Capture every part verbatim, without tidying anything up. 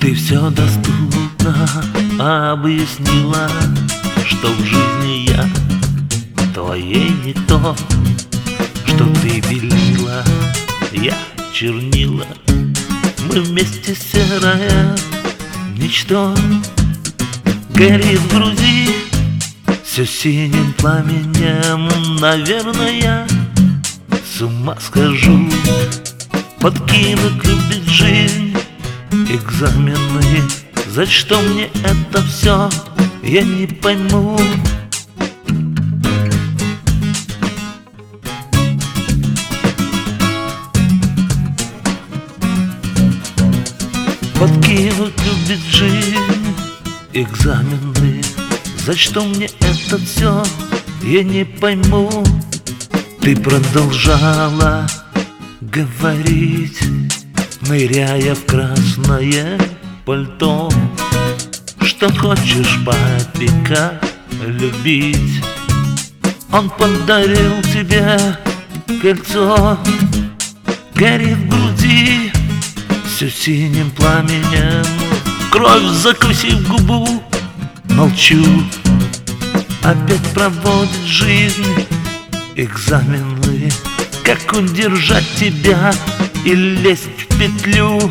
Ты все доступно объяснила, что в жизни я твоей не то, что ты белила, я чернила. Мы вместе серое ничто горит в груди все синим пламенем. Наверное, я с ума схожу. Подкинуть любит жизнь экзамены. За что мне это все, я не пойму. Подкинуть любит жизнь экзамены. За что мне это все, я не пойму. Ты продолжала говорить, ныряя в красное пальто, что хочешь папика любить. Он подарил тебе кольцо, горит в груди все синим пламенем. Кровь закусив губу, молчу. Опять проводит жизнь экзамены. Как удержать тебя и лезть в петлю?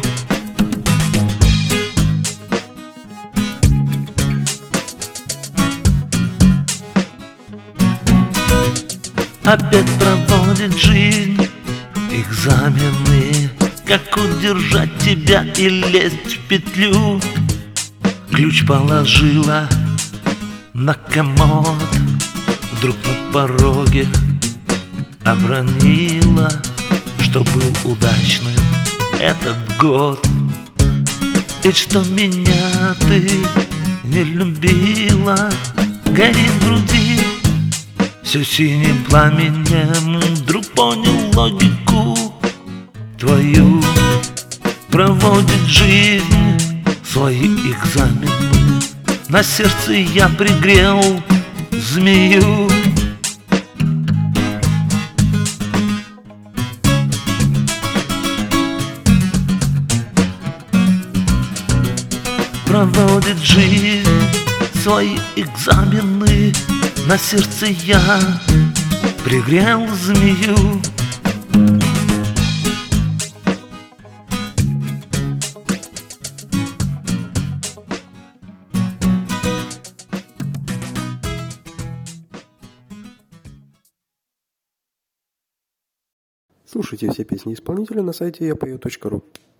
Опять проводит жизнь экзамены. Как удержать тебя и лезть в петлю? Ключ положила на комод, вдруг на пороге обронила, что был удачным этот год, и что меня ты не любила. Горит в груди все синим пламенем. Вдруг понял логику твою. Проводит жизнь свои экзамены. На сердце я пригрел змею. Проводит жизнь свои экзамены. На сердце я пригрел змею. Слушайте все песни исполнителя на сайте я пою точка ру.